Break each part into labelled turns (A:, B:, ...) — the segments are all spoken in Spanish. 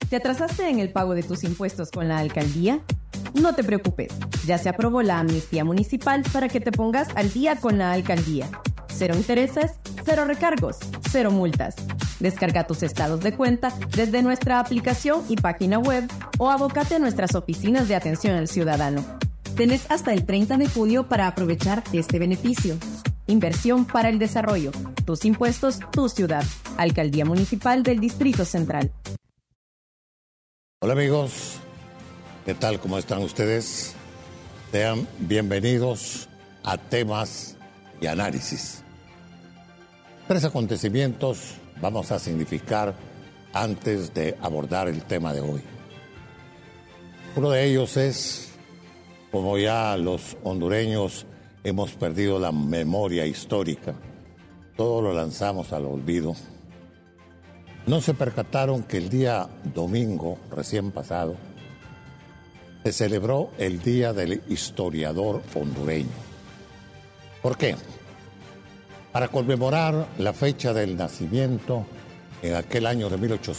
A: ¿Te atrasaste en el pago de tus impuestos con la alcaldía? No te preocupes, ya se aprobó la amnistía municipal para que te pongas al día con la alcaldía. 0 intereses, 0 recargos, 0 multas. Descarga tus estados de cuenta desde nuestra aplicación y página web o abócate a nuestras oficinas de atención al ciudadano. Tenés hasta el 30 de junio para aprovechar este beneficio. Inversión para el desarrollo. Tus impuestos, tu ciudad. Alcaldía Municipal del Distrito Central.
B: Hola amigos, ¿qué tal? ¿Cómo están ustedes? Sean bienvenidos a Temas y Análisis. 3 acontecimientos vamos a significar antes de abordar el tema de hoy. Uno de ellos es, como ya los hondureños hemos perdido la memoria histórica, todo lo lanzamos al olvido. No se percataron que el día domingo recién pasado se celebró el Día del Historiador Hondureño. ¿Por qué? Para conmemorar la fecha del nacimiento en aquel año de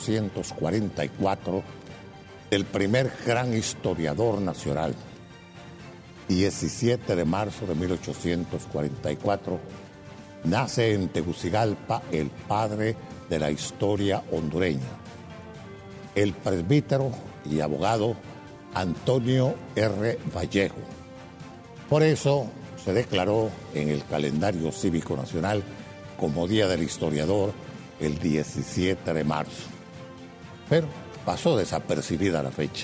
B: 1844 del primer gran historiador nacional. 17 de marzo de 1844 nace en Tegucigalpa el padre de la historia hondureña, el presbítero y abogado Antonio R. Vallejo. Por eso se declaró en el calendario cívico nacional como Día del Historiador el 17 de marzo. Pero pasó desapercibida la fecha.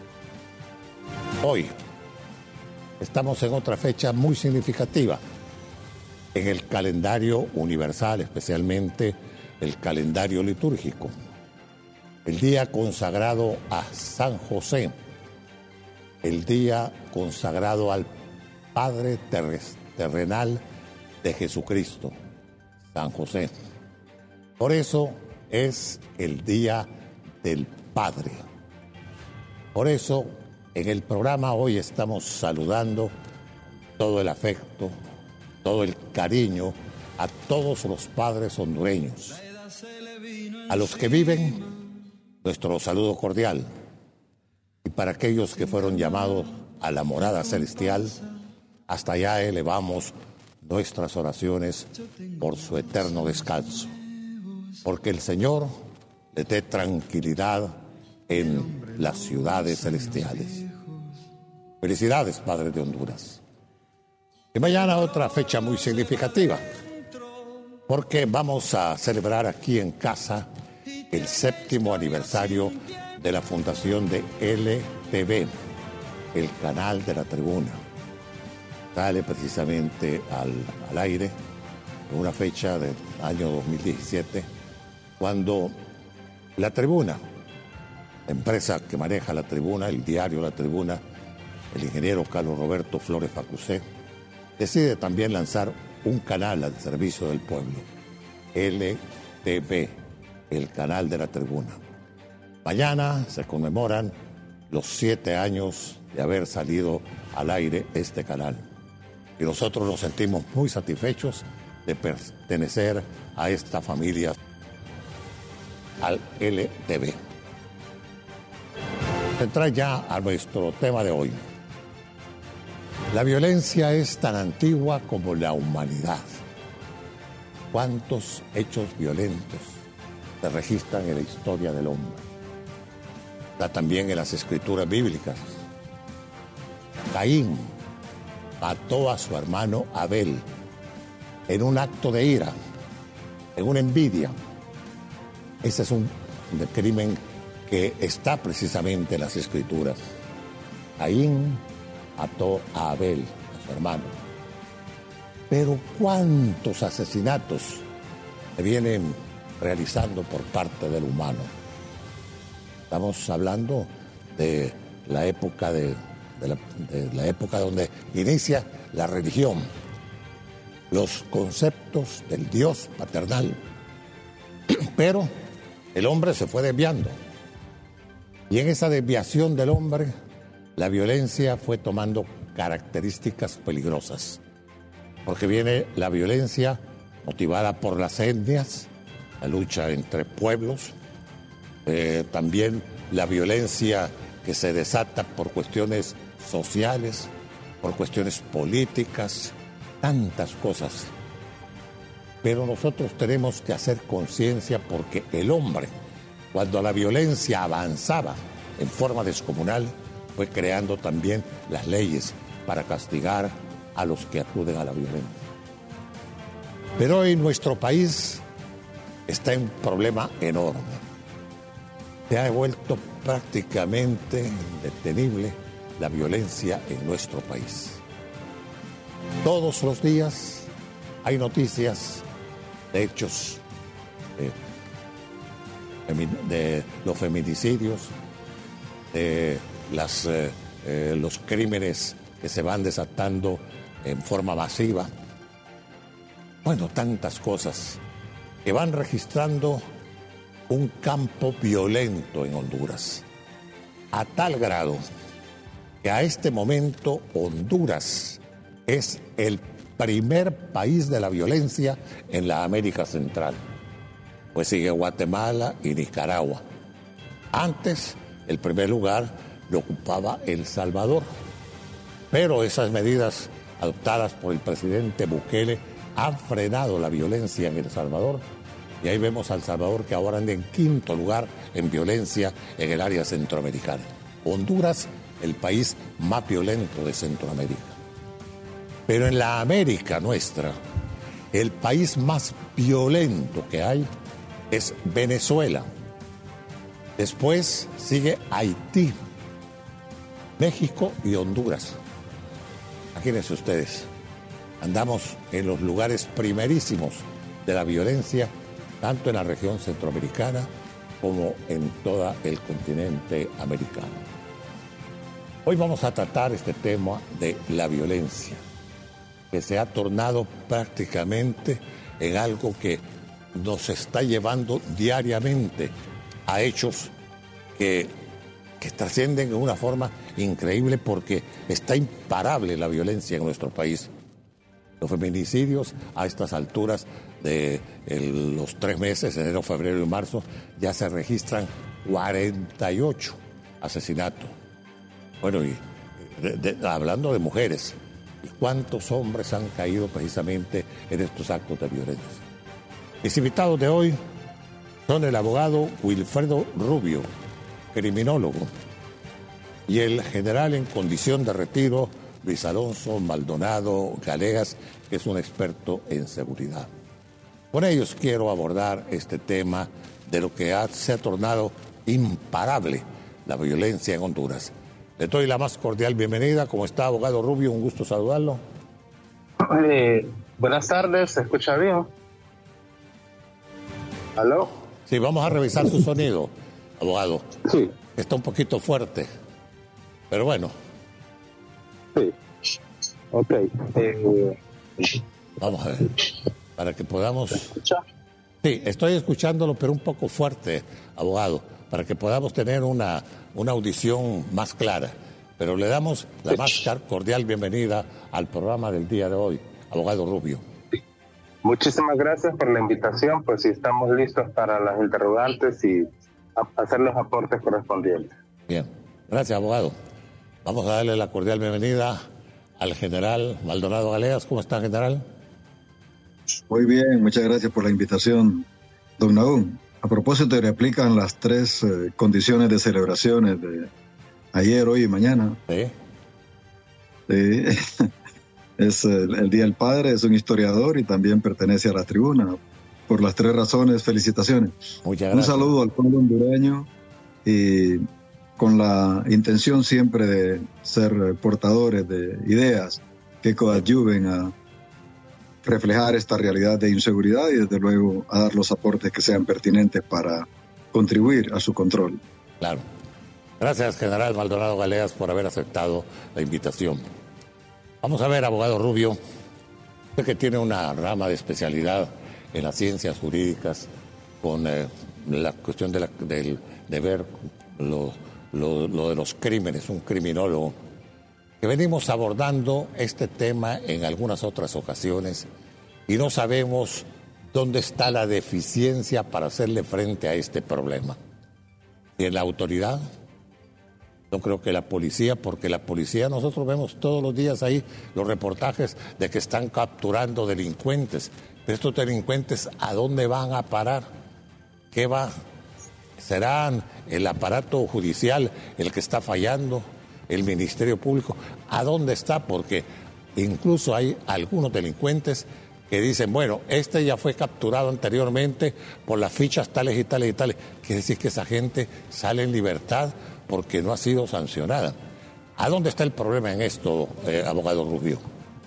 B: Hoy estamos en otra fecha muy significativa en el calendario universal, especialmente el calendario litúrgico. El día consagrado a San José, el día consagrado al Padre terrenal de Jesucristo, San José. Por eso es el Día del Padre. Por eso en el programa hoy estamos saludando todo el afecto, todo el cariño a todos los padres hondureños. A los que viven, nuestro saludo cordial. Y para aquellos que fueron llamados a la morada celestial, hasta allá elevamos nuestras oraciones por su eterno descanso. Porque el Señor les dé tranquilidad en las ciudades celestiales. Felicidades, padres de Honduras. Y mañana otra fecha muy significativa, porque vamos a celebrar aquí en casa el 7º aniversario de la fundación de LTV, el canal de la Tribuna. Sale precisamente al aire en una fecha del año 2017, cuando la Tribuna, la empresa que maneja la Tribuna, el diario La Tribuna, el ingeniero Carlos Roberto Flores Facusé, decide también lanzar un canal al servicio del pueblo, LTV, el canal de la Tribuna. Mañana se conmemoran los 7 años de haber salido al aire este canal. Y nosotros nos sentimos muy satisfechos de pertenecer a esta familia, al LTV. Entrar ya a nuestro tema de hoy. La violencia es tan antigua como la humanidad. ¿Cuántos hechos violentos se registran en la historia del hombre? Está también en las escrituras bíblicas. Caín mató a su hermano Abel en un acto de ira, en una envidia. Ese es un crimen que está precisamente en las escrituras. Caín mató a Abel, a su hermano. Pero ¿cuántos asesinatos se vienen realizando por parte del humano? Estamos hablando de la época la época donde inicia la religión, los conceptos del Dios paternal. Pero el hombre se fue desviando. Y en esa desviación del hombre, la violencia fue tomando características peligrosas. Porque viene la violencia motivada por las etnias, la lucha entre pueblos, también la violencia que se desata por cuestiones sociales, por cuestiones políticas, tantas cosas. Pero nosotros tenemos que hacer conciencia porque el hombre, cuando la violencia avanzaba en forma descomunal, fue creando también las leyes para castigar a los que acuden a la violencia. Pero hoy nuestro país está en un problema enorme. Se ha vuelto prácticamente indetenible la violencia en nuestro país. Todos los días hay noticias de hechos de los feminicidios, de los crímenes que se van desatando en forma masiva. Bueno, tantas cosas que van registrando un campo violento en Honduras, a tal grado que a este momento Honduras es el primer país de la violencia en la América Central. Pues sigue Guatemala y Nicaragua. Antes, el primer lugar lo ocupaba El Salvador. Pero esas medidas adoptadas por el presidente Bukele han frenado la violencia en El Salvador. Y ahí vemos a El Salvador que ahora anda en quinto lugar en violencia en el área centroamericana. Honduras, el país más violento de Centroamérica. Pero en la América nuestra, el país más violento que hay es Venezuela. Después sigue Haití, México y Honduras. Imagínense ustedes, andamos en los lugares primerísimos de la violencia, tanto en la región centroamericana como en todo el continente americano. Hoy vamos a tratar este tema de la violencia, que se ha tornado prácticamente en algo que nos está llevando diariamente a hechos que trascienden de una forma increíble porque está imparable la violencia en nuestro país. Los feminicidios a estas alturas de los 3 meses, enero, febrero y marzo, ya se registran 48 asesinatos. Bueno, y hablando de mujeres, ¿cuántos hombres han caído precisamente en estos actos de violencia? Mis invitados de hoy son el abogado Wilfredo Rubio, criminólogo, y el general en condición de retiro, Luis Alonso Maldonado Galeas, que es un experto en seguridad. Con ellos quiero abordar este tema de lo que se ha tornado imparable la violencia en Honduras. Le doy la más cordial bienvenida. ¿Cómo está, abogado Rubio? Un gusto saludarlo.
C: Buenas tardes, ¿se escucha bien? ¿Aló?
B: Sí, vamos a revisar su sonido, abogado.
C: Sí.
B: Está un poquito fuerte, pero bueno.
C: Sí. Ok.
B: Vamos a ver, para que podamos...
C: ¿Se escucha?
B: Sí, estoy escuchándolo, pero un poco fuerte, abogado, para que podamos tener una audición más clara. Pero le damos la más cordial bienvenida al programa del día de hoy, abogado Rubio.
C: Muchísimas gracias por la invitación, pues sí, estamos listos para las interrogantes y hacer los aportes correspondientes.
B: Bien, gracias, abogado. Vamos a darle la cordial bienvenida al general Maldonado Galeas. ¿Cómo está, general?
D: Muy bien, muchas gracias por la invitación, don Nahum. A propósito, le aplican las 3 condiciones de celebraciones de ayer, hoy y mañana.
B: Sí.
D: Sí. Es el Día del Padre, es un historiador y también pertenece a la tribuna. Por las 3 razones, felicitaciones.
B: Muchas gracias.
D: Un saludo al pueblo hondureño y con la intención siempre de ser portadores de ideas que coadyuven a reflejar esta realidad de inseguridad y desde luego a dar los aportes que sean pertinentes para contribuir a su control.
B: Claro. Gracias, general Maldonado Galeas, por haber aceptado la invitación. Vamos a ver, abogado Rubio, usted que tiene una rama de especialidad en las ciencias jurídicas con la cuestión de ver lo de los crímenes, un criminólogo, que venimos abordando este tema en algunas otras ocasiones y no sabemos dónde está la deficiencia para hacerle frente a este problema. y en la autoridad. Yo creo que la policía, porque la policía, nosotros vemos todos los días ahí los reportajes de que están capturando delincuentes. Pero estos delincuentes, ¿a dónde van a parar? ¿Qué va? ¿Serán el aparato judicial el que está fallando? ¿El Ministerio Público? ¿A dónde está? Porque incluso hay algunos delincuentes que dicen, bueno, este ya fue capturado anteriormente por las fichas tales y tales y tales. Quiere decir que esa gente sale en libertad porque no ha sido sancionada. ¿A dónde está el problema en esto, abogado Rubio?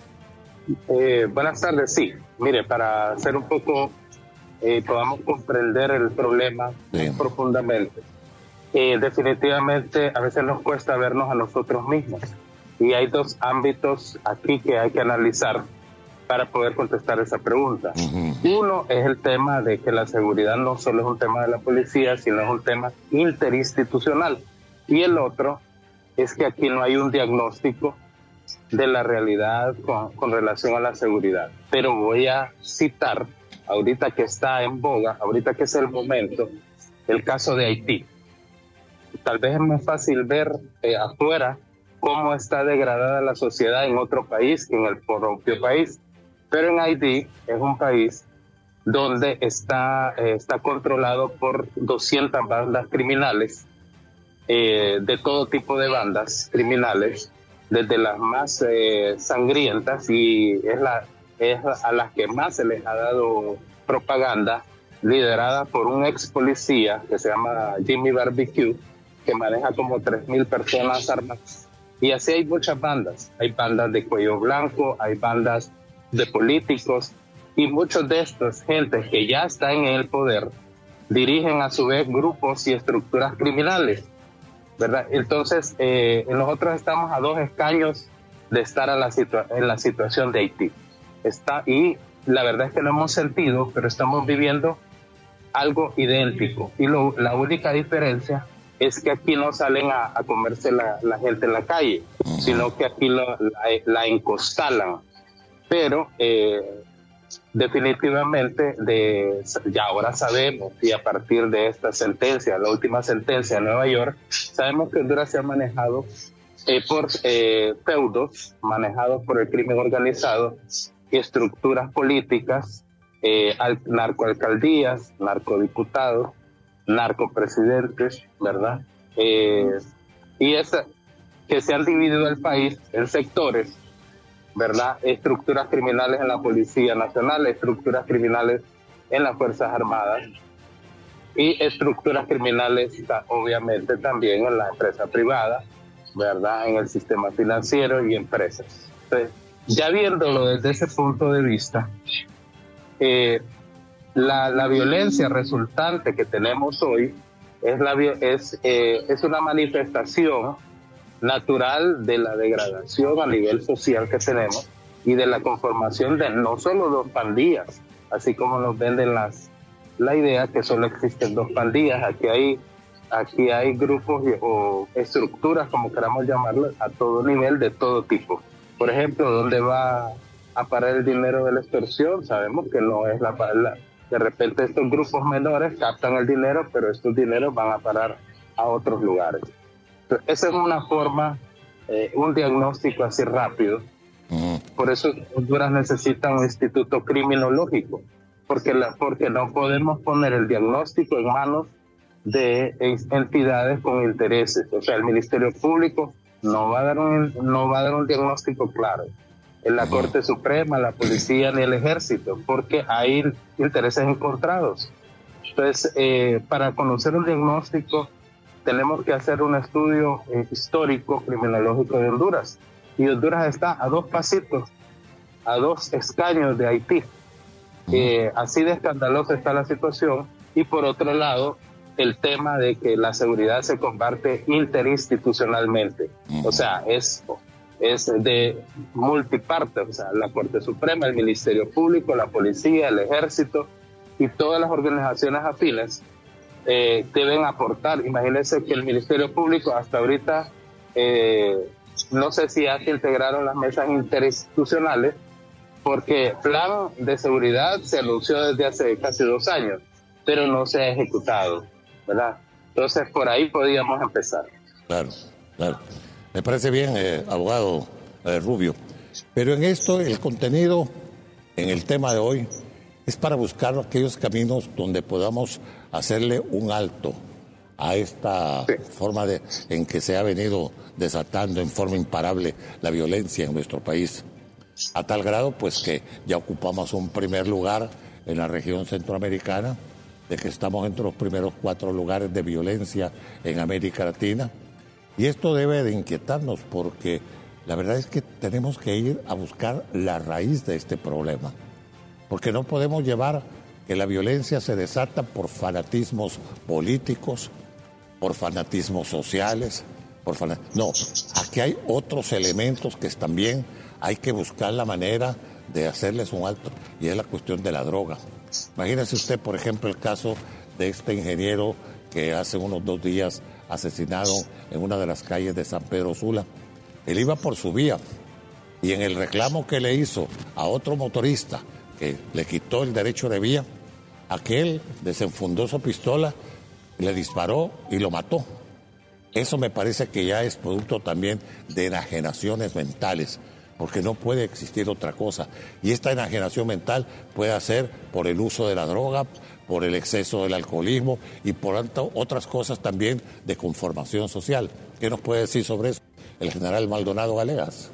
C: Buenas tardes, sí. Mire, para hacer un poco, podamos comprender el problema profundamente. Definitivamente a veces nos cuesta vernos a nosotros mismos. Y hay dos ámbitos aquí que hay que analizar para poder contestar esa pregunta. Uno es el tema de que la seguridad no solo es un tema de la policía, sino es un tema interinstitucional. Y el otro es que aquí no hay un diagnóstico de la realidad con relación a la seguridad. Pero voy a citar, ahorita que está en boga, ahorita que es el momento, el caso de Haití. Tal vez es más fácil ver afuera cómo está degradada la sociedad en otro país que en el propio país. Pero en Haití es un país donde está controlado por 200 bandas criminales, de todo tipo de bandas criminales, desde las más sangrientas, y es a las que más se les ha dado propaganda, liderada por un ex policía que se llama Jimmy Barbecue, que maneja como 3,000 personas armadas. Y así hay muchas bandas. Hay bandas de cuello blanco, hay bandas de políticos, y muchos de estos gentes que ya están en el poder dirigen a su vez grupos y estructuras criminales, ¿verdad? Entonces, nosotros estamos a 2 escaños de estar en la situación de Haití. Y la verdad es que lo hemos sentido, pero estamos viviendo algo idéntico. Y la única diferencia es que aquí no salen a comerse la gente en la calle, sino que aquí la encostalan. Pero definitivamente ya ahora sabemos, y a partir de esta sentencia, la última sentencia de Nueva York, sabemos que Honduras se ha manejado por feudos, manejados por el crimen organizado, estructuras políticas, narcoalcaldías, narcodiputados, narcopresidentes, ¿verdad? Y que se han dividido el país en sectores, ¿verdad? Estructuras criminales en la Policía Nacional, estructuras criminales en las Fuerzas Armadas y estructuras criminales obviamente también en la empresa privada, ¿verdad? En el sistema financiero y empresas. Entonces, ya viéndolo desde ese punto de vista, la violencia resultante que tenemos hoy es una manifestación natural de la degradación a nivel social que tenemos y de la conformación de no solo 2 pandillas, así como nos venden la idea que solo existen 2 pandillas. Aquí hay grupos o estructuras, como queramos llamarlas, a todo nivel, de todo tipo. Por ejemplo, ¿dónde va a parar el dinero de la extorsión? Sabemos que no es de repente estos grupos menores captan el dinero, pero estos dineros van a parar a otros lugares. Esa es una forma, un diagnóstico así rápido. Por eso Honduras necesita un instituto criminológico, porque no podemos poner el diagnóstico en manos de entidades con intereses. O sea, el Ministerio Público no va a dar un diagnóstico claro. En la Corte Suprema, la policía ni el ejército, porque hay intereses encontrados. Entonces, para conocer un diagnóstico, tenemos que hacer un estudio histórico criminológico de Honduras. Y Honduras está a 2 pasitos, a 2 escaños de Haití. Así de escandalosa está la situación. Y por otro lado, el tema de que la seguridad se combate interinstitucionalmente. O sea, es de multiparte. O sea, la Corte Suprema, el Ministerio Público, la policía, el ejército y todas las organizaciones afines deben aportar. Imagínense que el Ministerio Público hasta ahorita, no sé si ya se integraron las mesas interinstitucionales, porque el plan de seguridad se anunció desde hace casi 2 años, pero no se ha ejecutado, ¿verdad? Entonces, por ahí podíamos empezar.
B: Claro, claro. Me parece bien, abogado Rubio. Pero en esto, el contenido, en el tema de hoy, es para buscar aquellos caminos donde podamos hacerle un alto a esta forma en que se ha venido desatando en forma imparable la violencia en nuestro país. A tal grado, pues, que ya ocupamos un primer lugar en la región centroamericana, de que estamos entre los primeros 4 lugares de violencia en América Latina. Y esto debe de inquietarnos porque la verdad es que tenemos que ir a buscar la raíz de este problema. Porque no podemos llevar que la violencia se desata por fanatismos políticos, por fanatismos sociales, no, aquí hay otros elementos que también hay que buscar la manera de hacerles un alto, y es la cuestión de la droga. Imagínese usted, por ejemplo, el caso de este ingeniero que hace unos 2 días asesinado en una de las calles de San Pedro Sula. Él iba por su vía y en el reclamo que le hizo a otro motorista que le quitó el derecho de vía, aquel desenfundó su pistola, le disparó y lo mató. Eso me parece que ya es producto también de enajenaciones mentales, porque no puede existir otra cosa. Y esta enajenación mental puede ser por el uso de la droga, por el exceso del alcoholismo y por otras cosas también de conformación social. ¿Qué nos puede decir sobre eso el general Maldonado Galeas?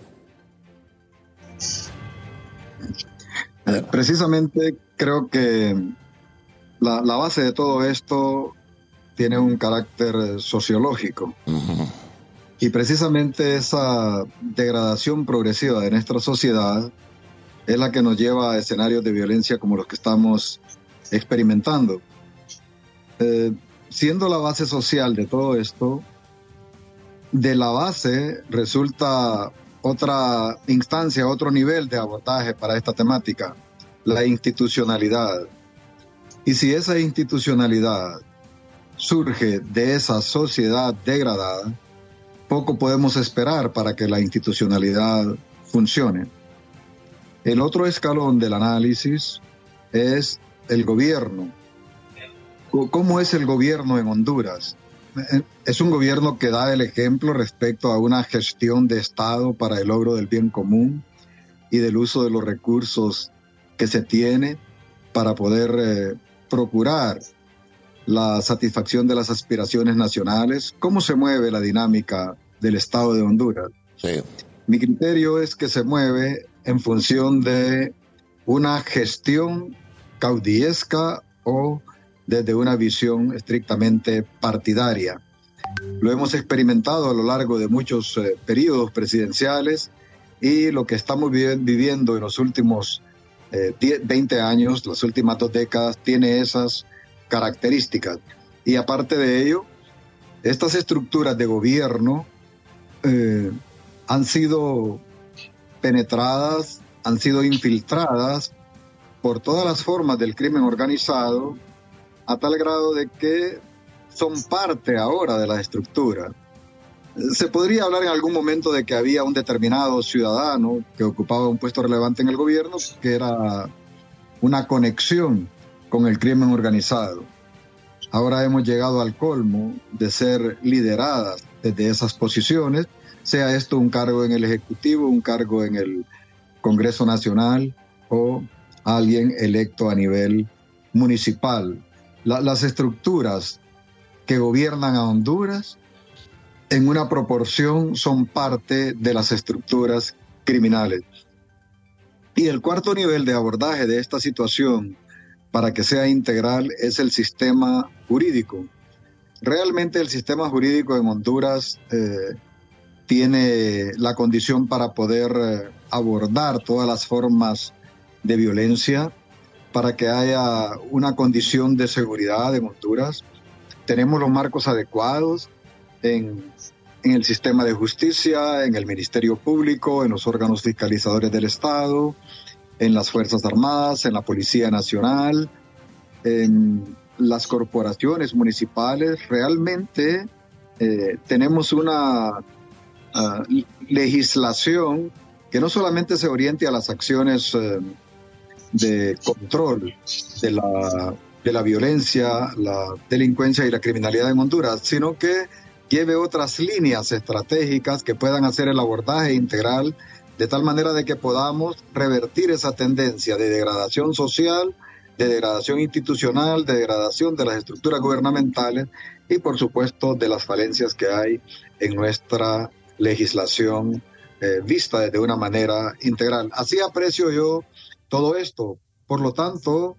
D: Precisamente creo que la base de todo esto tiene un carácter sociológico. Uh-huh. Y precisamente esa degradación progresiva de nuestra sociedad es la que nos lleva a escenarios de violencia como los que estamos experimentando. Siendo la base social de todo esto, de la base resulta otra instancia, otro nivel de abordaje para esta temática, la institucionalidad. Y si esa institucionalidad surge de esa sociedad degradada, poco podemos esperar para que la institucionalidad funcione. El otro escalón del análisis es el gobierno. ¿Cómo es el gobierno en Honduras? Es un gobierno que da el ejemplo respecto a una gestión de Estado para el logro del bien común y del uso de los recursos que se tiene para poder procurar la satisfacción de las aspiraciones nacionales. ¿Cómo se mueve la dinámica del Estado de Honduras?
B: Sí.
D: Mi criterio es que se mueve en función de una gestión caudillesca o desde una visión estrictamente partidaria. Lo hemos experimentado a lo largo de muchos periodos presidenciales y lo que estamos viviendo en los últimos 20 años, las últimas 2 décadas, tiene esas características. Y aparte de ello, estas estructuras de gobierno han sido penetradas, han sido infiltradas por todas las formas del crimen organizado, a tal grado de que son parte ahora de la estructura. Se podría hablar en algún momento de que había un determinado ciudadano que ocupaba un puesto relevante en el gobierno, que era una conexión con el crimen organizado. Ahora hemos llegado al colmo de ser lideradas desde esas posiciones, sea esto un cargo en el Ejecutivo, un cargo en el Congreso Nacional o alguien electo a nivel municipal. Las estructuras que gobiernan a Honduras en una proporción son parte de las estructuras criminales. Y el cuarto nivel de abordaje de esta situación para que sea integral es el sistema jurídico. Realmente el sistema jurídico en Honduras tiene la condición para poder abordar todas las formas de violencia, para que haya una condición de seguridad en Honduras. Tenemos los marcos adecuados en el sistema de justicia, en el Ministerio Público, en los órganos fiscalizadores del Estado, en las Fuerzas Armadas, en la Policía Nacional, en las corporaciones municipales. Realmente tenemos una legislación que no solamente se oriente a las acciones de control de la de la violencia, la delincuencia y la criminalidad en Honduras, sino que lleve otras líneas estratégicas que puedan hacer el abordaje integral de tal manera de que podamos revertir esa tendencia de degradación social, de degradación institucional, de degradación de las estructuras gubernamentales y, por supuesto, de las falencias que hay en nuestra legislación vista desde una manera integral. Así aprecio yo todo esto. Por lo tanto,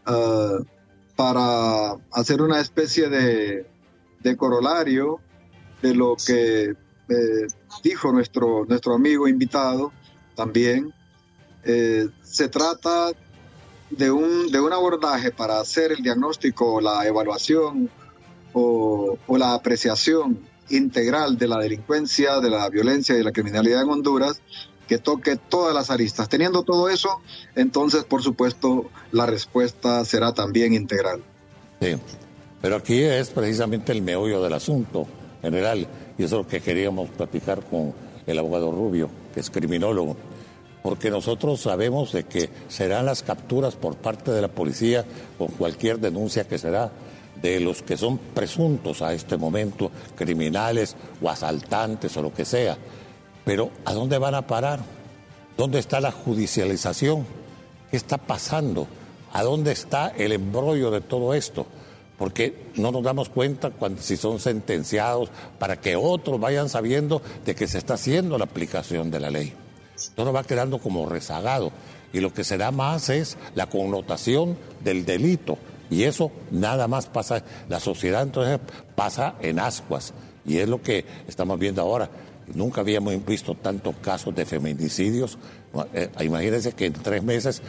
D: para hacer una especie de corolario de lo que dijo nuestro amigo invitado también, se trata de un abordaje para hacer el diagnóstico, la evaluación o la apreciación integral de la delincuencia, de la violencia y de la criminalidad en Honduras, que toque todas las aristas. Teniendo todo eso, entonces, por supuesto, la respuesta será también integral.
B: Sí, pero aquí es precisamente el meollo del asunto general, y eso es lo que queríamos platicar con el abogado Rubio, que es criminólogo, porque nosotros sabemos de que serán las capturas por parte de la policía con cualquier denuncia que será de los que son presuntos a este momento, criminales o asaltantes o lo que sea. Pero ¿a dónde van a parar? ¿Dónde está la judicialización? ¿Qué está pasando? ¿A dónde está el embrollo de todo esto? Porque no nos damos cuenta si son sentenciados para que otros vayan sabiendo de que se está haciendo la aplicación de la ley. Todo va quedando como rezagado y lo que se da más es la connotación del delito. Y eso nada más pasa, la sociedad entonces pasa en ascuas, y es lo que estamos viendo ahora. Nunca habíamos visto tantos casos de feminicidios. Imagínense que en 3 meses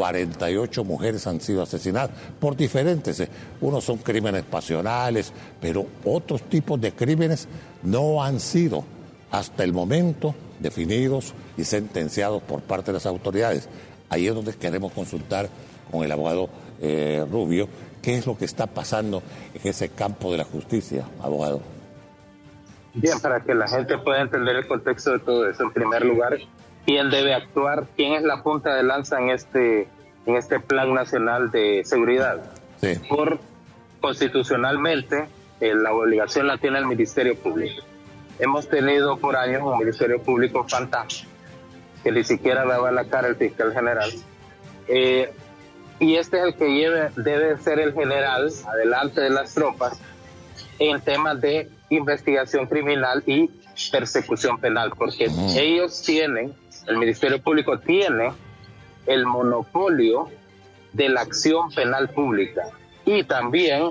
B: 48 mujeres han sido asesinadas por diferentes. Unos son crímenes pasionales, pero otros tipos de crímenes no han sido hasta el momento definidos y sentenciados por parte de las autoridades. Ahí es donde queremos consultar con el abogado Rubio, ¿qué es lo que está pasando en ese campo de la justicia, abogado?
C: Bien, para que la gente pueda entender el contexto de todo eso, en primer lugar, ¿quién debe actuar? ¿Quién es la punta de lanza en este Plan Nacional de Seguridad?
B: Sí.
C: Constitucionalmente, la obligación la tiene el Ministerio Público. Hemos tenido por años un Ministerio Público fantasma, que ni siquiera daba la cara el fiscal general. Y este es el que debe ser el general adelante de las tropas en temas de investigación criminal y persecución penal, porque ellos el Ministerio Público tiene el monopolio de la acción penal pública y también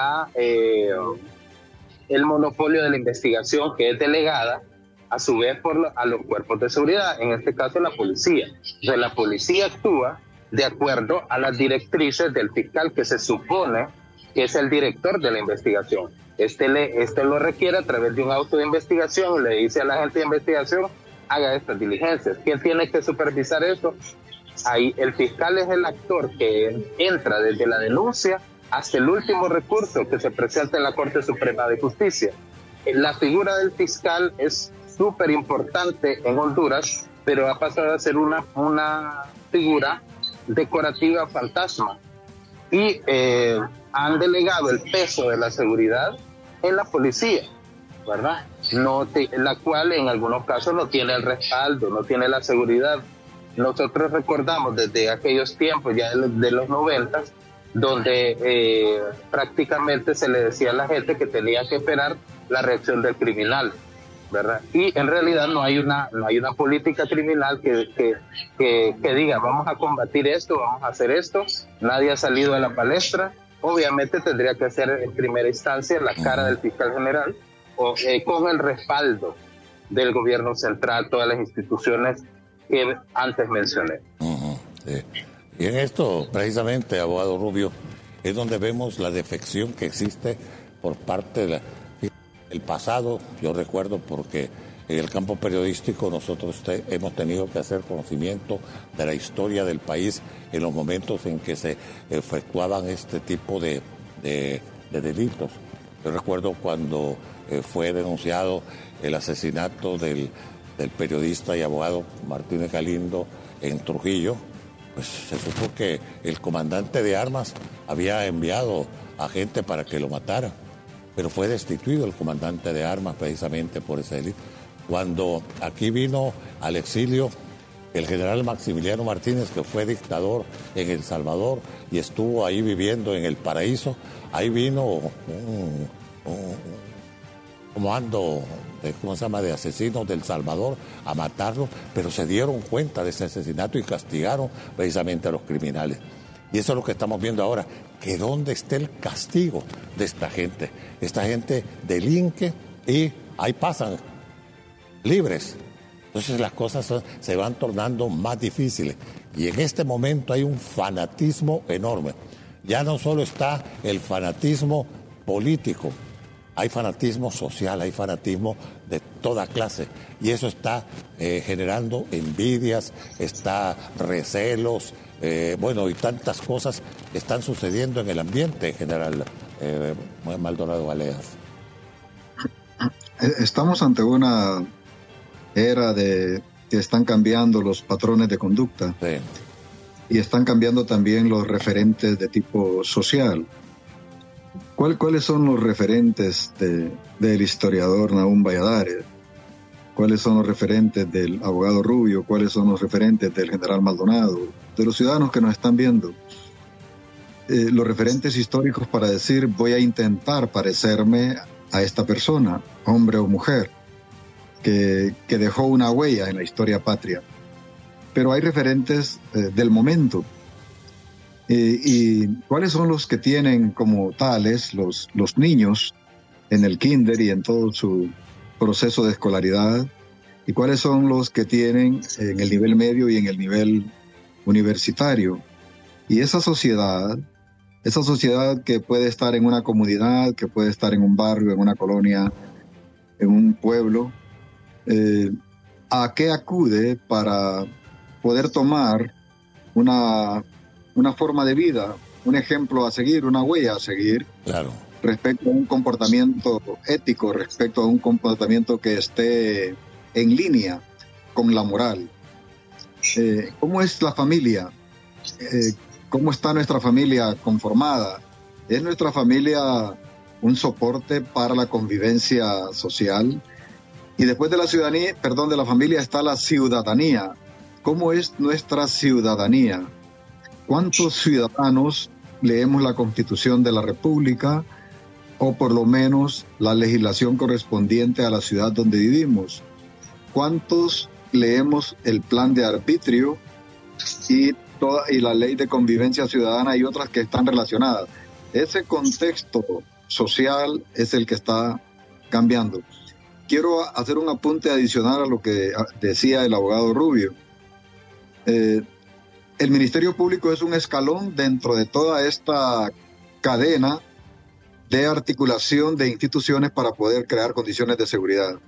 C: el monopolio de la investigación, que es delegada a su vez a los cuerpos de seguridad, en este caso la policía. Entonces la policía actúa de acuerdo a las directrices del fiscal, que se supone que es el director de la investigación. Este lo requiere a través de un auto de investigación, le dice a la gente de investigación, haga estas diligencias. ¿Quién tiene que supervisar eso? Ahí el fiscal es el actor que entra desde la denuncia hasta el último recurso que se presenta en la Corte Suprema de Justicia. La figura del fiscal es súper importante en Honduras, pero ha pasado a ser una figura decorativa fantasma, y han delegado el peso de la seguridad en la policía, ¿verdad? La cual en algunos casos no tiene el respaldo, no tiene la seguridad. Nosotros recordamos desde aquellos tiempos ya de los 90, donde prácticamente se le decía a la gente que tenía que esperar la reacción del criminal, ¿verdad? Y en realidad no hay una política criminal que diga vamos a combatir esto, vamos a hacer esto. Nadie ha salido de la palestra. Obviamente tendría que ser en primera instancia la cara del fiscal general, con el respaldo del gobierno central, todas las instituciones que antes mencioné.
B: Sí. Y en esto, precisamente, abogado Rubio, es donde vemos la defección que existe por parte del pasado. Yo recuerdo porque en el campo periodístico nosotros hemos tenido que hacer conocimiento de la historia del país en los momentos en que se efectuaban este tipo de delitos. Yo recuerdo cuando fue denunciado el asesinato del periodista y abogado Martínez Galindo en Trujillo, pues se supo que el comandante de armas había enviado a gente para que lo matara, pero fue destituido el comandante de armas precisamente por ese delito. Cuando aquí vino al exilio el general Maximiliano Martínez, que fue dictador en El Salvador y estuvo ahí viviendo en el paraíso, ahí vino un comando de asesinos del Salvador a matarlo, pero se dieron cuenta de ese asesinato y castigaron precisamente a los criminales. Y eso es lo que estamos viendo ahora, que dónde está el castigo de esta gente. Esta gente delinque y ahí pasan libres. Entonces las cosas se van tornando más difíciles. Y en este momento hay un fanatismo enorme. Ya no solo está el fanatismo político, hay fanatismo social, hay fanatismo de toda clase. Y eso está generando envidias, está recelos, y tantas cosas están sucediendo en el ambiente general. Maldonado Galeas.
D: Estamos ante una era de que están cambiando los patrones de conducta.
B: Sí.
D: Y están cambiando también los referentes de tipo social. ¿Cuáles son los referentes del historiador Nahum Valladares? ¿Cuáles son los referentes del abogado Rubio? ¿Cuáles son los referentes del general Maldonado? De los ciudadanos que nos están viendo. Los referentes históricos para decir, voy a intentar parecerme a esta persona, hombre o mujer, que dejó una huella en la historia patria. Pero hay referentes del momento. ¿Y cuáles son los que tienen como tales los niños en el kinder y en todo su proceso de escolaridad? ¿Y cuáles son los que tienen en el nivel medio y en el nivel universitario? Y esa sociedad que puede estar en una comunidad, que puede estar en un barrio, en una colonia, en un pueblo, ¿a qué acude para poder tomar una forma de vida, un ejemplo a seguir, una huella a seguir?
B: Claro.
D: Respecto a un comportamiento ético, respecto a un comportamiento que esté en línea con la moral. ¿Cómo es la familia? ¿Cómo está nuestra familia conformada? ¿Es nuestra familia un soporte para la convivencia social? Y después de la familia está la ciudadanía. ¿Cómo es nuestra ciudadanía? ¿Cuántos ciudadanos leemos la Constitución de la República o por lo menos la legislación correspondiente a la ciudad donde vivimos? ¿Cuántos leemos el plan de arbitrio y la ley de convivencia ciudadana y otras que están relacionadas? Ese contexto social es el que está cambiando. Quiero hacer un apunte adicional a lo que decía el abogado Rubio. El Ministerio Público es un escalón dentro de toda esta cadena de articulación de instituciones para poder crear condiciones de seguridad.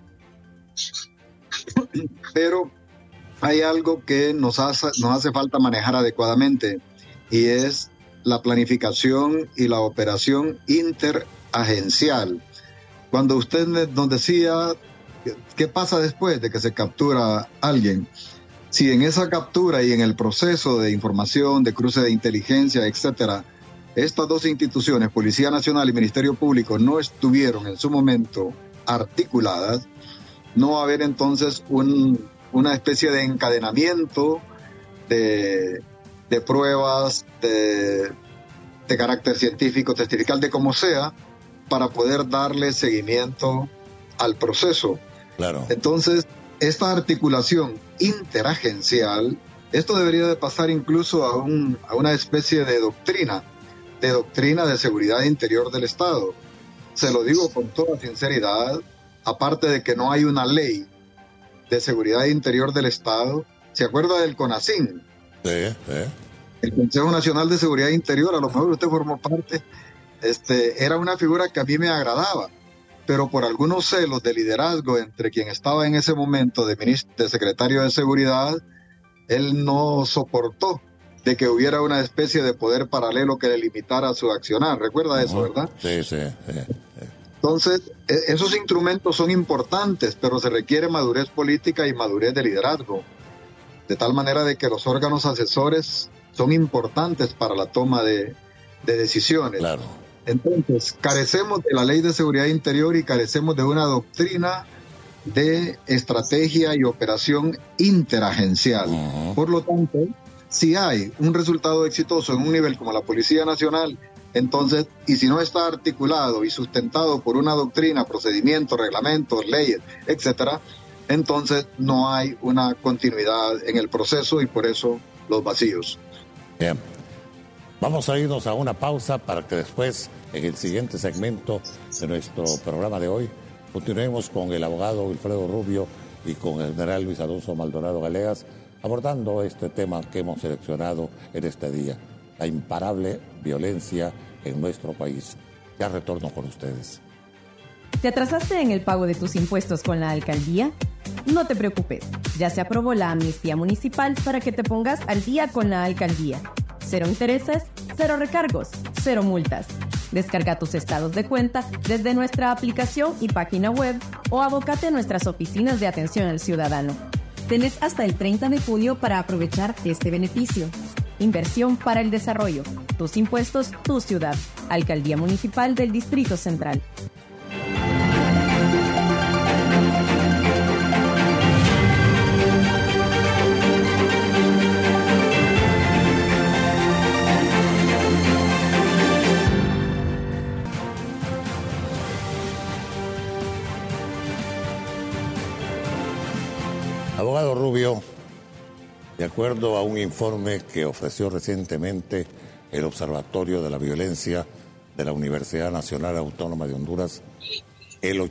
D: Pero hay algo que nos hace falta manejar adecuadamente, y es la planificación y la operación interagencial. Cuando usted nos decía, ¿qué pasa después de que se captura a alguien? Si en esa captura y en el proceso de información, de cruce de inteligencia, etcétera, estas dos instituciones, Policía Nacional y Ministerio Público, no estuvieron en su momento articuladas, no va a haber entonces una especie de encadenamiento de pruebas de carácter científico, testifical, de como sea, para poder darle seguimiento al proceso. Claro. Entonces, esta articulación interagencial, esto debería de pasar incluso a una especie de doctrina de seguridad interior del Estado. Se lo digo con toda sinceridad, aparte de que no hay una ley de seguridad interior del Estado. ¿Se acuerda del CONACIN?
B: Sí.
D: El Consejo Nacional de Seguridad Interior, a lo mejor usted formó parte, era una figura que a mí me agradaba, pero por algunos celos de liderazgo entre quien estaba en ese momento de secretario de Seguridad, él no soportó de que hubiera una especie de poder paralelo que le limitara su accionar. ¿Recuerda eso, verdad?
B: Sí.
D: Entonces, esos instrumentos son importantes, pero se requiere madurez política y madurez de liderazgo, de tal manera de que los órganos asesores son importantes para la toma de decisiones.
B: Claro.
D: Entonces, carecemos de la ley de seguridad interior y carecemos de una doctrina de estrategia y operación interagencial. Por lo tanto, si hay un resultado exitoso en un nivel como la Policía Nacional, entonces, y si no está articulado y sustentado por una doctrina, procedimientos, reglamentos, leyes, etcétera, entonces no hay una continuidad en el proceso y por eso los vacíos.
B: Bien. Vamos a irnos a una pausa para que después, en el siguiente segmento de nuestro programa de hoy, continuemos con el abogado Wilfredo Rubio y con el general Luis Alonso Maldonado Galeas, abordando este tema que hemos seleccionado en este día, la imparable violencia en nuestro país. Ya retorno con ustedes.
A: ¿Te atrasaste en el pago de tus impuestos con la alcaldía? No te preocupes, ya se aprobó la amnistía municipal para que te pongas al día con la alcaldía. 0 intereses, 0 recargos, 0 multas. Descarga tus estados de cuenta desde nuestra aplicación y página web o abócate a nuestras oficinas de atención al ciudadano. Tenés hasta el 30 de julio para aprovechar este beneficio. Inversión para el desarrollo. Tus impuestos, tu ciudad. Alcaldía Municipal del Distrito Central.
B: Abogado Rubio, de acuerdo a un informe que ofreció recientemente el Observatorio de la Violencia de la Universidad Nacional Autónoma de Honduras, el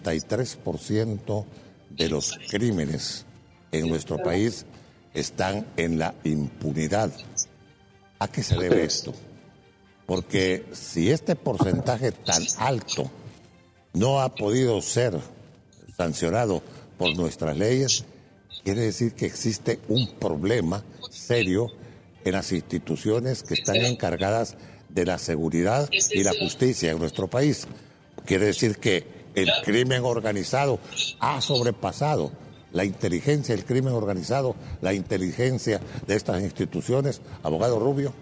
B: 83% de los crímenes en nuestro país están en la impunidad. ¿A qué se debe esto? Porque si este porcentaje tan alto no ha podido ser sancionado por nuestras leyes, quiere decir que existe un problema serio en las instituciones que están encargadas de la seguridad y la justicia en nuestro país. Quiere decir que el crimen organizado ha sobrepasado la inteligencia del crimen organizado, la inteligencia de estas instituciones. Abogado Rubio.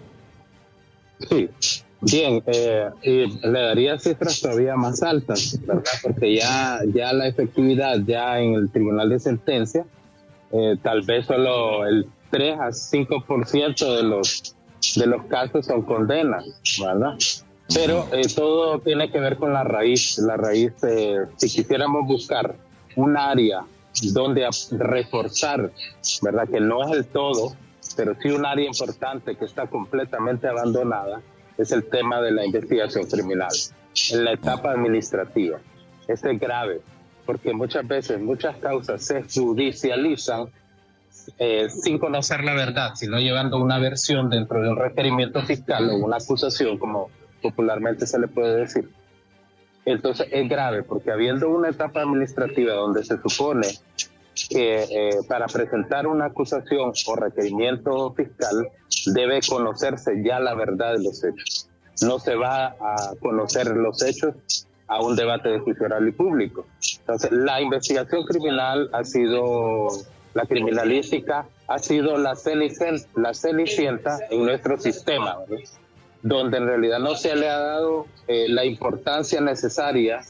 C: Sí, bien, y le daría cifras todavía más altas, ¿verdad? Porque ya la efectividad ya en el tribunal de sentencia, tal vez solo el 3 a 5% de los casos son condenas, ¿verdad? Pero todo tiene que ver con la raíz. La raíz, si quisiéramos buscar un área donde reforzar, ¿verdad? Que no es el todo, pero sí un área importante que está completamente abandonada, es el tema de la investigación criminal en la etapa administrativa. Esto es grave, porque muchas veces muchas causas se judicializan sin conocer la verdad, sino llevando una versión dentro de un requerimiento fiscal o una acusación, como popularmente se le puede decir. Entonces es grave, porque habiendo una etapa administrativa donde se supone que para presentar una acusación o requerimiento fiscal debe conocerse ya la verdad de los hechos. No se va a conocer los hechos a un debate de juicio oral y público. Entonces, la investigación criminal ha sido, la criminalística ha sido la cenicienta en nuestro sistema, ¿verdad? Donde en realidad no se le ha dado la importancia necesaria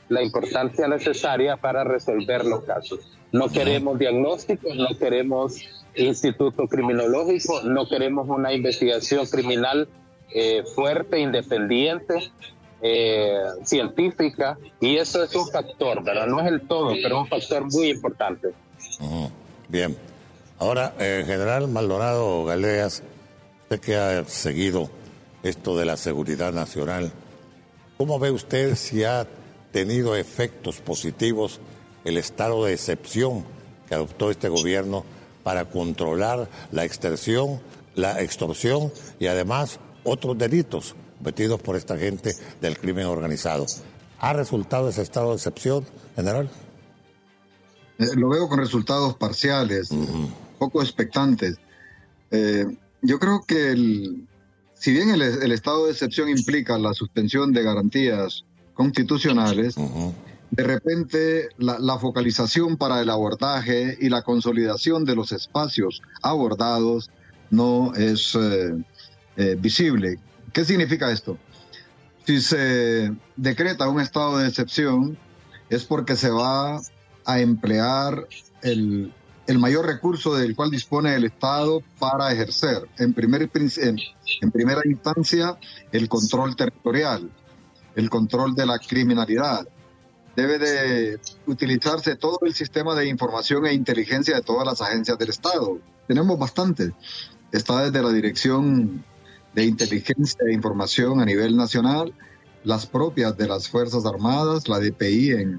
C: para resolver los casos. No queremos diagnósticos, no queremos instituto criminológico, no queremos una investigación criminal fuerte, independiente, científica, y eso es un factor, ¿verdad? No es el todo, pero es un factor muy importante.
B: Bien. Ahora, general Maldonado Galeas, usted que ha seguido esto de la seguridad nacional, ¿cómo ve usted si ha tenido efectos positivos el estado de excepción que adoptó este gobierno para controlar la extorsión y además otros delitos cometidos por esta gente del crimen organizado? ¿Ha resultado ese estado de excepción, general?
D: Lo veo con resultados parciales, poco expectantes. Yo creo que si bien el estado de excepción implica la suspensión de garantías constitucionales, de repente la focalización para el abordaje y la consolidación de los espacios abordados no es visible. ¿Qué significa esto? Si se decreta un estado de excepción, es porque se va a emplear el mayor recurso del cual dispone el Estado para ejercer, en primera instancia, el control territorial, el control de la criminalidad. Debe de utilizarse todo el sistema de información e inteligencia de todas las agencias del Estado. Tenemos bastante. Está desde la Dirección de Inteligencia e Información a nivel nacional, las propias de las Fuerzas Armadas, la DPI en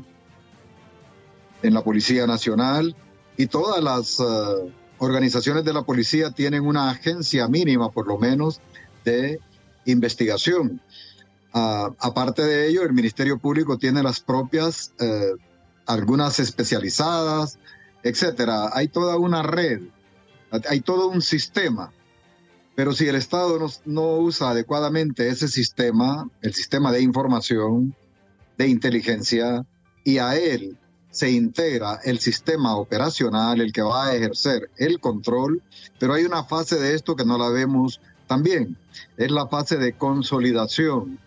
D: la Policía Nacional, y todas las organizaciones de la policía tienen una agencia mínima, por lo menos, de investigación. Aparte de ello, el Ministerio Público tiene las propias, algunas especializadas, etcétera. Hay toda una red, hay todo un sistema. Pero si el Estado no usa adecuadamente ese sistema, el sistema de información, de inteligencia, y a él se integra el sistema operacional, el que va a ejercer el control, pero hay una fase de esto que no la vemos también. Es la fase de consolidación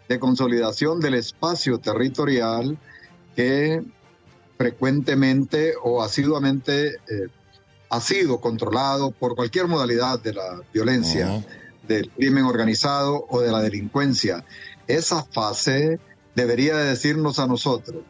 D: del espacio territorial que frecuentemente o asiduamente ha sido controlado por cualquier modalidad de la violencia, del crimen organizado o de la delincuencia. Esa fase debería de decirnos a nosotros,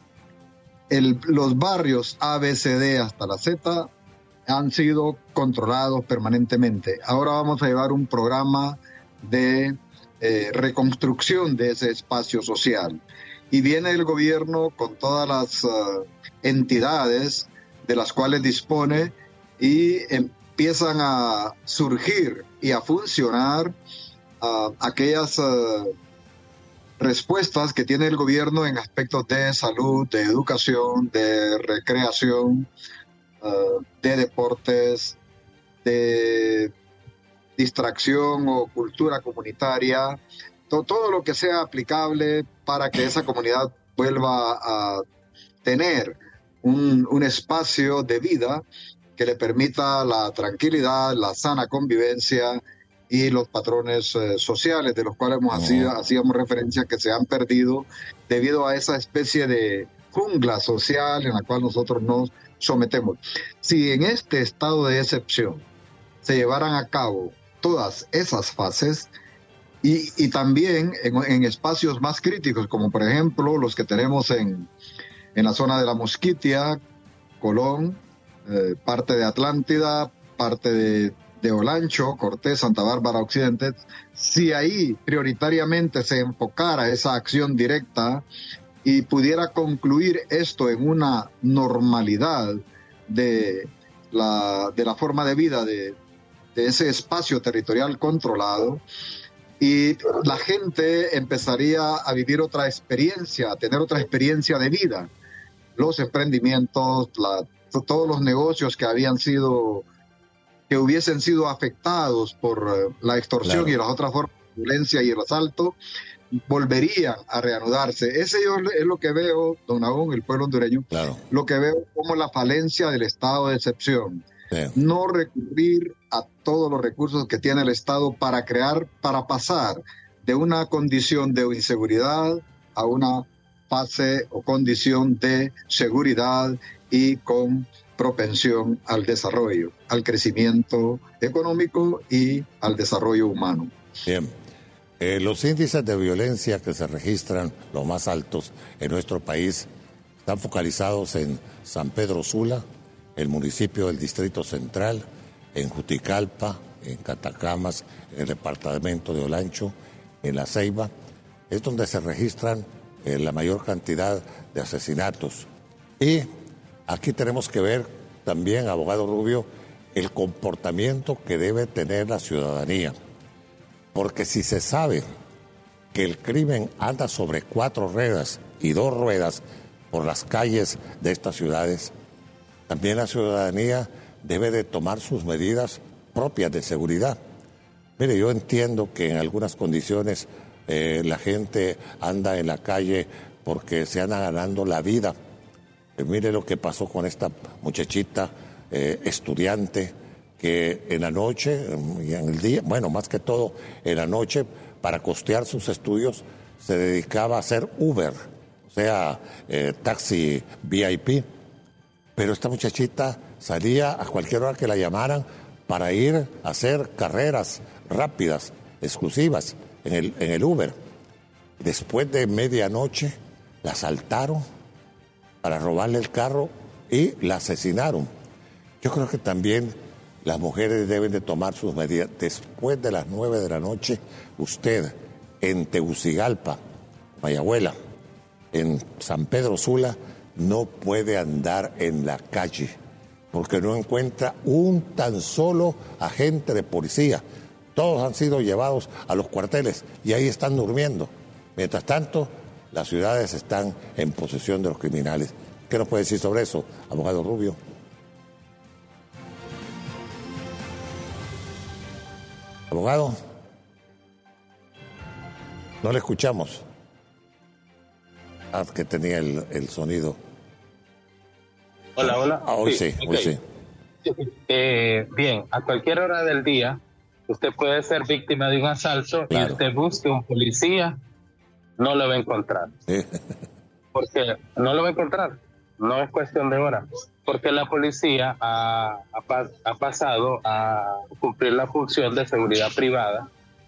D: los barrios A, B, C, D hasta la Z han sido controlados permanentemente. Ahora vamos a llevar un programa de reconstrucción de ese espacio social. Y viene el gobierno con todas las entidades de las cuales dispone y empiezan a surgir y a funcionar aquellas respuestas que tiene el gobierno en aspectos de salud, de educación, de recreación, de deportes, de distracción o cultura comunitaria, todo lo que sea aplicable para que esa comunidad vuelva a tener un espacio de vida que le permita la tranquilidad, la sana convivencia y los patrones sociales de los cuales hacíamos referencia, que se han perdido debido a esa especie de jungla social en la cual nosotros nos sometemos. Si en este estado de excepción se llevaran a cabo todas esas fases y también en espacios más críticos, como por ejemplo los que tenemos en la zona de la Mosquitia, Colón, parte de Atlántida, parte de Olancho, Cortés, Santa Bárbara Occidente, si ahí prioritariamente se enfocara esa acción directa y pudiera concluir esto en una normalidad de la forma de vida de ese espacio territorial controlado, y la gente empezaría a vivir otra experiencia, a tener otra experiencia de vida. Los emprendimientos, todos los negocios que hubiesen sido afectados por la extorsión, claro, y las otras formas de violencia y el asalto, volverían a reanudarse. Ese es lo que veo, don Nahón, el pueblo hondureño, claro, lo que veo como la falencia del estado de excepción. Sí. No recurrir a todos los recursos que tiene el Estado para pasar de una condición de inseguridad a una fase o condición de seguridad y con propensión al desarrollo, al crecimiento económico y al desarrollo humano.
B: Bien. Los índices de violencia que se registran, los más altos en nuestro país, están focalizados en San Pedro Sula, el municipio del Distrito Central, en Juticalpa, en Catacamas, en el departamento de Olancho, en La Ceiba. Es donde se registran la mayor cantidad de asesinatos. Y aquí tenemos que ver también, abogado Rubio, el comportamiento que debe tener la ciudadanía. Porque si se sabe que el crimen anda sobre 4 ruedas y 2 ruedas por las calles de estas ciudades, también la ciudadanía debe de tomar sus medidas propias de seguridad. Mire, yo entiendo que en algunas condiciones la gente anda en la calle porque se anda ganando la vida. Mire lo que pasó con esta muchachita estudiante que en la noche y en el día, bueno, más que todo en la noche, para costear sus estudios, se dedicaba a hacer Uber, o sea, taxi VIP. Pero esta muchachita salía a cualquier hora que la llamaran para ir a hacer carreras rápidas, exclusivas, en el Uber. Después de medianoche, la asaltaron para robarle el carro y la asesinaron. Yo creo que también las mujeres deben de tomar sus medidas. Después de las 9 de la noche, usted en Tegucigalpa, Mayagüela, en San Pedro Sula, no puede andar en la calle porque no encuentra un tan solo agente de policía. Todos han sido llevados a los cuarteles y ahí están durmiendo. Mientras tanto, las ciudades están en posesión de los criminales. ¿Qué nos puede decir sobre eso, abogado Rubio? Abogado, no le escuchamos. Ah, que tenía el sonido.
C: Hola, hola.
B: Hoy sí, okay. Hoy sí.
C: Bien, a cualquier hora del día, usted puede ser víctima de un asalto, claro, y usted busque un policía, no lo va a encontrar. Sí. Porque no lo va a encontrar, no es cuestión de horas. Porque la policía ha pasado a cumplir la función de seguridad privada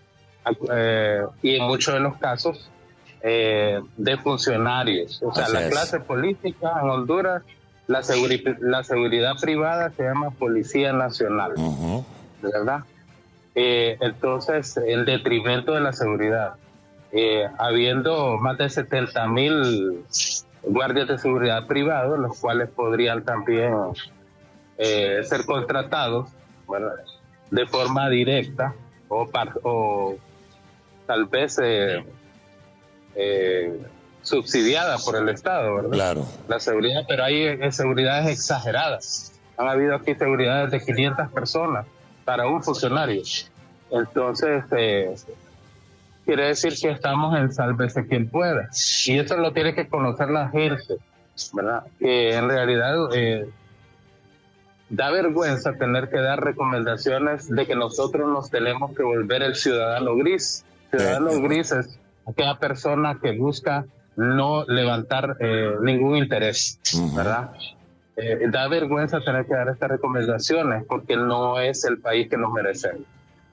C: y en muchos de los casos de funcionarios. O sea, la clase política en Honduras, la seguridad privada se llama Policía Nacional, ¿verdad? Entonces, en detrimento de la seguridad, habiendo más de 70,000 guardias de seguridad privados, los cuales podrían también ser contratados, ¿verdad?, de forma directa o tal vez subsidiada por el Estado, ¿verdad?
B: Claro.
C: La seguridad, pero hay seguridades exageradas. Han habido aquí seguridades de 500 personas para un funcionario. Entonces, quiere decir que estamos en sálvese quien pueda. Y eso lo tiene que conocer la gente, ¿verdad? En realidad, da vergüenza tener que dar recomendaciones de que nosotros nos tenemos que volver el ciudadano gris. Ciudadano gris es aquella persona que busca no levantar ningún interés, ¿verdad? Da vergüenza tener que dar estas recomendaciones porque no es el país que nos merecemos.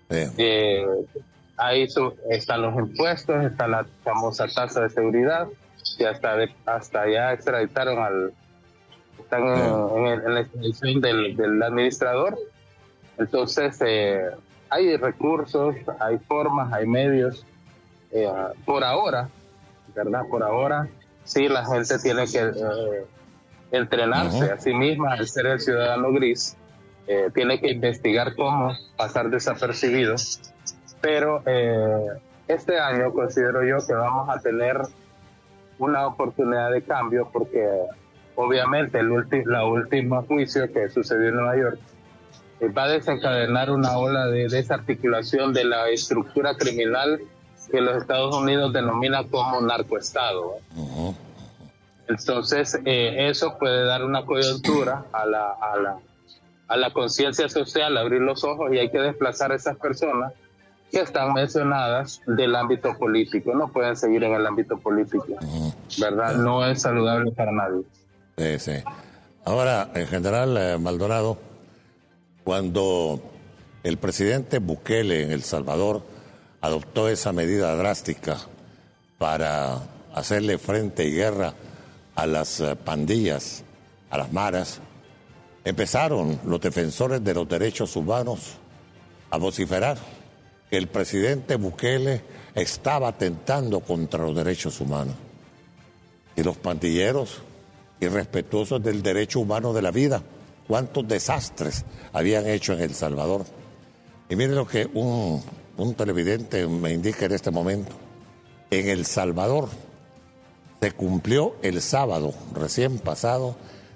C: Ahí están los impuestos, está la famosa tasa de seguridad, que hasta ya extraditaron están en la extradición del administrador. Entonces, hay recursos, hay formas, hay medios. Por ahora, ¿verdad? Por ahora, sí, la gente tiene que entrenarse a sí misma, al ser el ciudadano gris, tiene que investigar cómo pasar desapercibido. Pero este año considero yo que vamos a tener una oportunidad de cambio porque obviamente la última juicio que sucedió en Nueva York va a desencadenar una ola de desarticulación de la estructura criminal que los Estados Unidos denomina como narcoestado. Entonces eso puede dar una coyuntura a la conciencia social, abrir los ojos, y hay que desplazar a esas personas que están mencionadas del ámbito político. No pueden seguir en el ámbito político, ¿verdad? No es saludable para nadie.
B: Sí. Ahora, en general, Maldonado, cuando el presidente Bukele en El Salvador adoptó esa medida drástica para hacerle frente y guerra a las pandillas, a las maras, empezaron los defensores de los derechos humanos a vociferar que el presidente Bukele estaba atentando contra los derechos humanos. Y los pandilleros, irrespetuosos del derecho humano de la vida, cuántos desastres habían hecho en El Salvador. Y miren lo que un televidente me indica en este momento. En El Salvador se cumplió el sábado recién pasado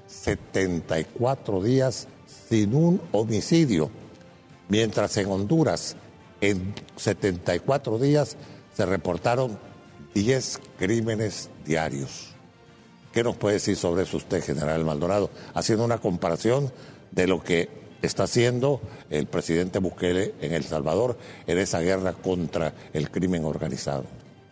B: 74 días sin un homicidio, mientras en Honduras en 74 días se reportaron 10 crímenes diarios. ¿Qué nos puede decir sobre eso usted, general Maldonado? Haciendo una comparación de lo que está haciendo el presidente Bukele en El Salvador en esa guerra contra el crimen organizado.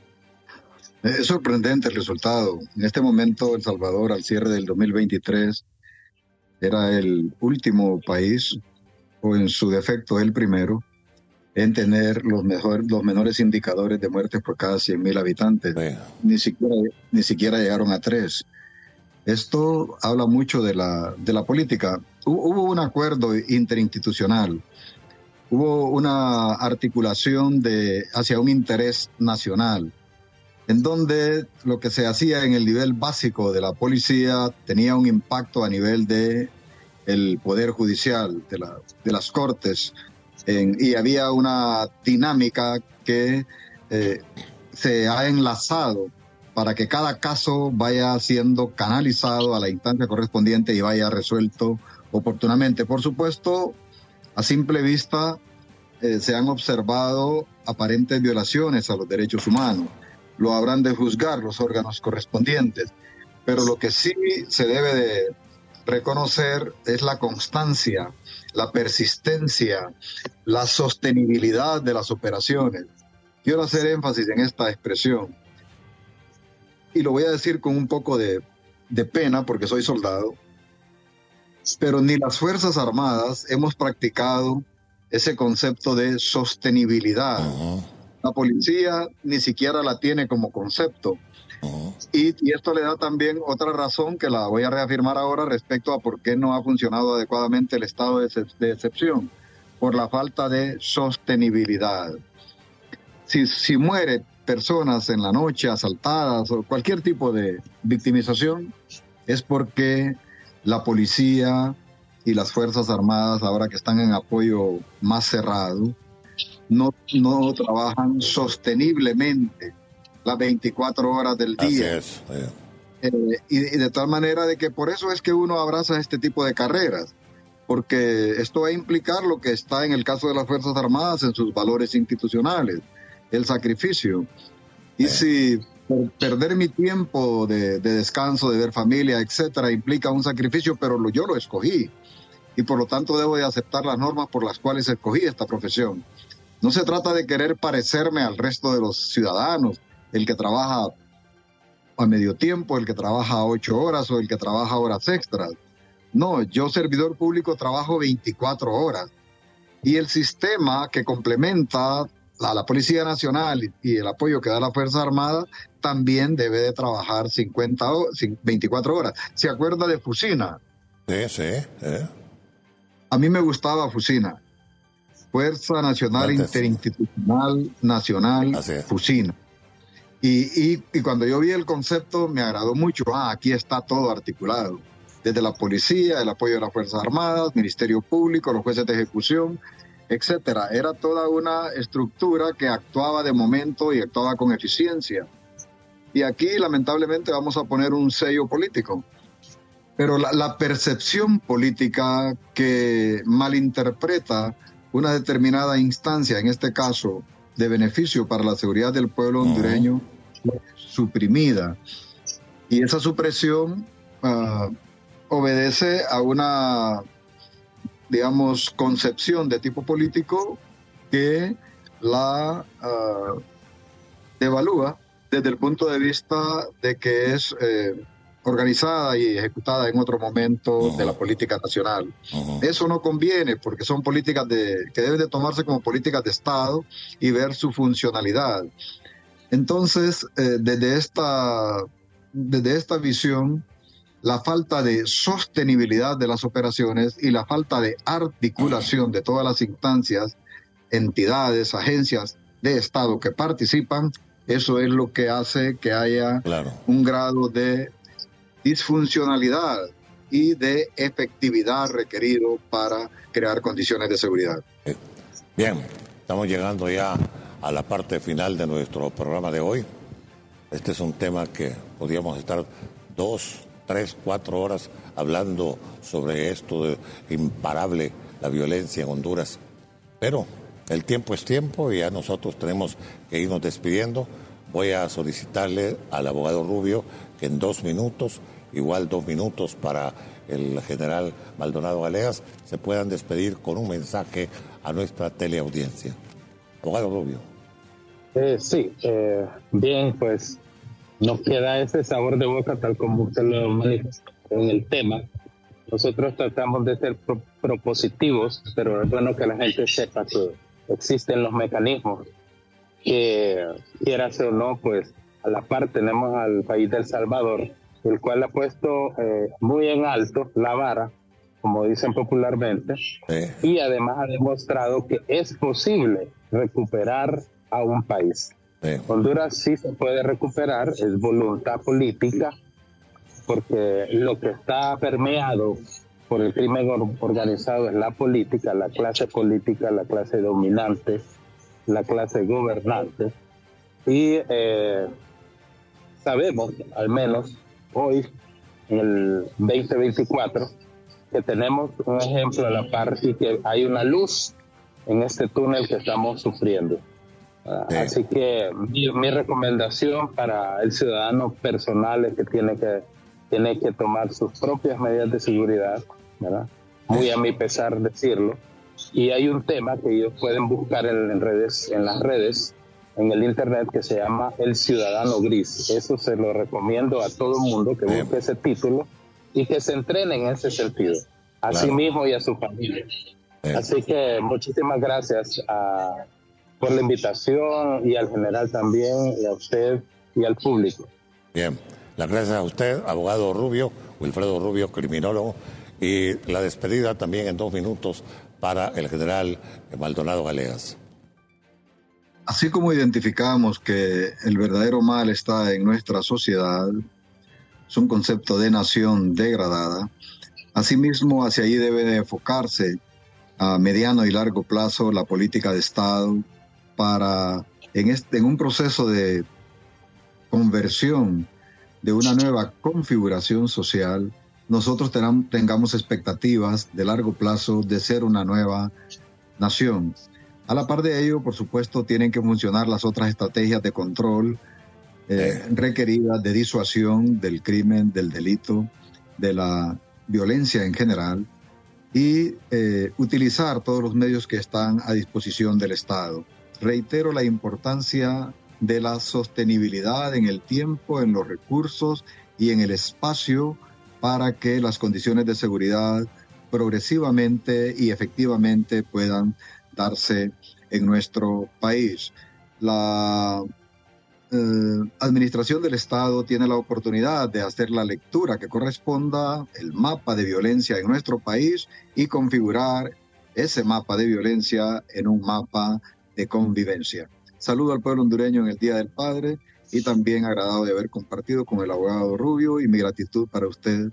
D: Es sorprendente el resultado. En este momento, El Salvador, al cierre del 2023, era el último país, o en su defecto el primero, en tener los menores indicadores de muertes por cada 100.000 habitantes. Sí. Ni siquiera llegaron a 3. Esto habla mucho de la política. Hubo un acuerdo interinstitucional, hubo una articulación hacia un interés nacional, en donde lo que se hacía en el nivel básico de la policía tenía un impacto a nivel del Poder Judicial, de las Cortes, y había una dinámica que se ha enlazado para que cada caso vaya siendo canalizado a la instancia correspondiente y vaya resuelto oportunamente. Por supuesto, a simple vista se han observado aparentes violaciones a los derechos humanos. Lo habrán de juzgar los órganos correspondientes, pero lo que sí se debe de reconocer es la constancia, la persistencia, la sostenibilidad de las operaciones. Quiero hacer énfasis en esta expresión, y lo voy a decir con un poco de pena porque soy soldado, pero ni las Fuerzas Armadas hemos practicado ese concepto de sostenibilidad. Uh-huh. La policía ni siquiera la tiene como concepto. Uh-huh. Y esto le da también otra razón que la voy a reafirmar ahora respecto a por qué no ha funcionado adecuadamente el estado de excepción, por la falta de sostenibilidad. Si muere personas en la noche asaltadas o cualquier tipo de victimización, es porque la policía y las Fuerzas Armadas, ahora que están en apoyo más cerrado, no trabajan sosteniblemente las 24 horas del día. Así es. Y de tal manera de que por eso es que uno abraza este tipo de carreras, porque esto va a implicar lo que está en el caso de las Fuerzas Armadas en sus valores institucionales, el sacrificio. Y si perder mi tiempo de descanso, de ver familia, etcétera, implica un sacrificio, pero yo lo escogí y por lo tanto debo de aceptar las normas por las cuales escogí esta profesión. No se trata de querer parecerme al resto de los ciudadanos, el que trabaja a medio tiempo, el que trabaja 8 horas o el que trabaja horas extras. No, yo, servidor público, trabajo 24 horas. Y el sistema que complementa a la Policía Nacional y el apoyo que da la Fuerza Armada también debe de trabajar 24 horas. ¿Se acuerda de Fusina?
B: Sí.
D: A mí me gustaba Fusina. Fuerza Nacional Interinstitucional Nacional Fusina. Y cuando yo vi el concepto me agradó mucho. Aquí está todo articulado. Desde la policía, el apoyo de las Fuerzas Armadas, Ministerio Público, los jueces de ejecución, etcétera. Era toda una estructura que actuaba de momento y actuaba con eficiencia. Y aquí, lamentablemente, vamos a poner un sello político. Pero la percepción política que malinterpreta una determinada instancia, en este caso, de beneficio para la seguridad del pueblo hondureño, fue suprimida. Y esa supresión obedece a una, digamos, concepción de tipo político que la devalúa desde el punto de vista de que es organizada y ejecutada en otro momento de la política nacional. Eso no conviene porque son políticas que deben de tomarse como políticas de Estado y ver su funcionalidad. Entonces, desde esta visión, la falta de sostenibilidad de las operaciones y la falta de articulación de todas las instancias, entidades, agencias de Estado que participan, eso es lo que hace que haya un grado de disfuncionalidad y de efectividad requerido para crear condiciones de seguridad.
B: Bien, estamos llegando ya a la parte final de nuestro programa de hoy. Este es un tema que podríamos estar 2, 3, 4 horas hablando sobre esto de imparable, la violencia en Honduras. Pero el tiempo es tiempo y ya nosotros tenemos que irnos despidiendo. Voy a solicitarle al abogado Rubio que en 2 minutos, igual 2 minutos para el general Maldonado Galeas, se puedan despedir con un mensaje a nuestra teleaudiencia. Abogado Rubio.
C: Sí, bien, pues nos queda ese sabor de boca tal como usted lo manifestó en el tema. Nosotros tratamos de ser propositivos, pero es bueno que la gente sepa que existen los mecanismos que, quieras o no, pues a la par tenemos al país de El Salvador, el cual ha puesto muy en alto la vara, como dicen popularmente, y además ha demostrado que es posible recuperar a un país. Honduras sí se puede recuperar, es voluntad política, porque lo que está permeado por el crimen organizado es la política, la clase dominante, la clase gobernante, y sabemos, al menos hoy, en el 2024, que tenemos un ejemplo a la par y que hay una luz en este túnel que estamos sufriendo. Así que mi recomendación para el ciudadano personal es que tiene que tomar sus propias medidas de seguridad, ¿verdad? Muy a mi pesar decirlo. Y hay un tema que ellos pueden buscar en las redes, en el internet, que se llama El Ciudadano Gris. Eso se lo recomiendo a todo el mundo que busque ese título y que se entrene en ese sentido, a sí mismo y a su familia. Así que muchísimas gracias por la invitación, y al general también, y a usted y al público.
B: Bien, las gracias a usted, abogado Rubio, Wilfredo Rubio, criminólogo, y la despedida también en 2 minutos para el general Maldonado Galeas.
D: Así como identificamos que el verdadero mal está en nuestra sociedad, es un concepto de nación degradada, asimismo hacia allí debe de enfocarse a mediano y largo plazo la política de Estado para, en un proceso de conversión de una nueva configuración social, nosotros tengamos expectativas de largo plazo de ser una nueva nación. A la par de ello, por supuesto, tienen que funcionar las otras estrategias de control requeridas de disuasión del crimen, del delito, de la violencia en general, y utilizar todos los medios que están a disposición del Estado. Reitero la importancia de la sostenibilidad en el tiempo, en los recursos y en el espacio para que las condiciones de seguridad progresivamente y efectivamente puedan darse en nuestro país. La administración del Estado tiene la oportunidad de hacer la lectura que corresponda, el mapa de violencia en nuestro país, y configurar ese mapa de violencia en un mapa de convivencia. Saludo al pueblo hondureño en el Día del Padre, y también agradado de haber compartido con el abogado Rubio, y mi gratitud para usted,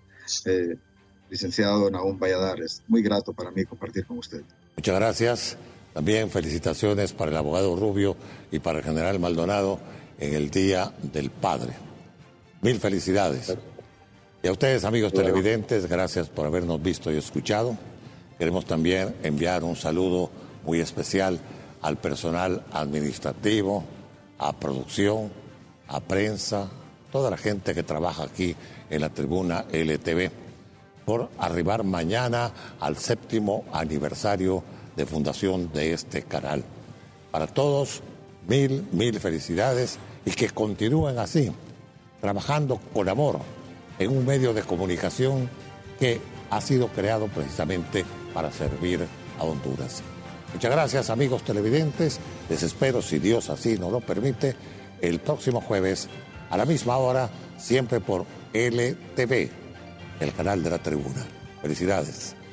D: licenciado Nahum Valladares. Muy grato para mí compartir con usted.
B: Muchas gracias. También felicitaciones para el abogado Rubio y para el general Maldonado en el Día del Padre. Mil felicidades. Y a ustedes, amigos televidentes, gracias por habernos visto y escuchado. Queremos también enviar un saludo muy especial al personal administrativo, a producción, a prensa, toda la gente que trabaja aquí en la tribuna LTV, por arribar mañana al 7º aniversario de fundación de este canal. Para todos, mil felicidades, y que continúen así, trabajando con amor en un medio de comunicación que ha sido creado precisamente para servir a Honduras. Muchas gracias, amigos televidentes. Les espero, si Dios así nos lo permite, el próximo jueves a la misma hora, siempre por LTV, el canal de la tribuna. Felicidades.